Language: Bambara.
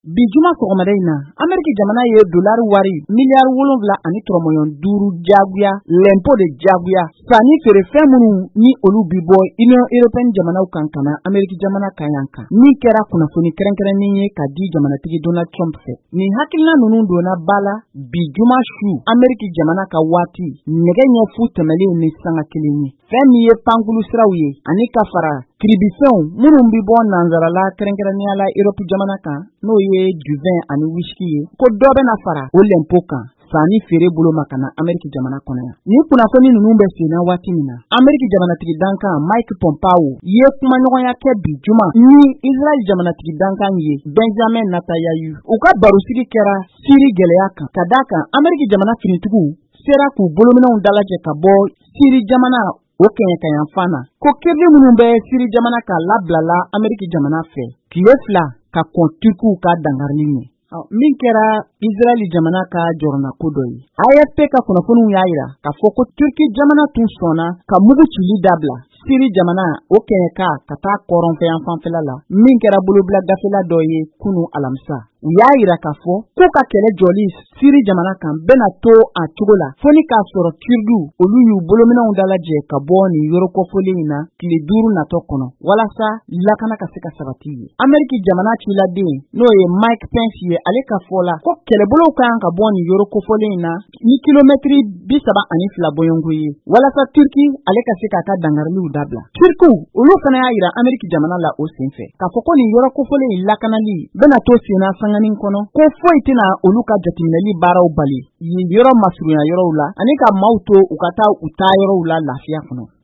Bi juma sɔgɔmada in na Ameriki jamana ye dolari wari miliyari 7.5 jaguya l'impôt de jaguya sanni feere fɛn minnu ni olu bi bɔ Union Européenne jamanaw kan kana Ameriki jamana kan yan kan min kɛra kunnafoni kɛrɛnkɛrɛnnen ye ka di jamanatigi Donald Trump fɛ. Nin hakilina ninnu donna bala bi juma su Ameriki jamana ka waati nɛgɛ ɲɛ fu tɛmɛlen ni sanga kelen ye. Fɛn min ye pankulu siraw ye ani ka fara kiribifɛnw minnu bi bɔ nanzarala kɛrɛnkɛrɛnnenya la Europe jamana kan n'o ye du vin ani whisky ye ko dɔ bɛna fara o l'impôt kan sanni feere bolo ma kana Ameriki jamana kɔnɔ yan. Nin kunnafoni ninnu bɛ senna waati min na Ameriki jamanatigi dankan Mike Pompeo ye kumaɲɔgɔnya kɛ bi juma ni Israel jamanatigi dankan ye Benjamin Netanyahu. U ka barosigi kɛra Siri gɛlɛya kan ka d'a kan Ameriki jamana finitigiw sera k'u bolominɛw dalajɛ ka bɔ Siri jamana o kɛɲɛkayan fana ko kirili minnu bɛ Siri jamana ka labilala Ameriki jamana fɛ tile 2 ka kɔn Turkiw ka dangarili ye. Min kɛra Israel jamana ka jɔrɔna ko dɔ ye. AFP ka kunnafoniw y'a yira k'a fɔ ko Turki jamana tun sɔnna ka mugu cili dabila Siri jamana o kɛɲɛka ka taa kɔrɔnfɛyan fanfɛla la min kɛra bolobila gafela dɔ ye kunu alamisa. U y'a yira k'a fɔ k'u ka kɛlɛ jɔli Siri jamana kan bɛna to a cogo la fo ni k'a sɔrɔ Kurdiw olu y'u bolominɛw dalajɛ ka bɔ nin yɔrɔ kɔfɔlen in na tile 5 natɔ kɔnɔ walasa lakana ka se ka sabati ye. Ameriki jamana ciladen n'o ye Mike Pence ye ale ka fɔ la ko kɛlɛbolow kan ka bɔ nin yɔrɔ kɔfɔlen in na ni kilomɛtiri 72 bɔɲɔngo ye walasa Turki ale ka se k'a ka dangariliw dabila. Turkiw olu fana y'a yira Ameriki jamana la o senfɛ k'a fɔ ko nin yɔrɔ kɔfɔlen in lakanali bɛna to senna sanganin kɔnɔ ko foyi tɛna olu ka jateminɛli baaraw bali yen yɔrɔ masurunya yɔrɔw la ani ka maaw to u ka taa u taa yɔrɔw la lafiya kɔnɔ.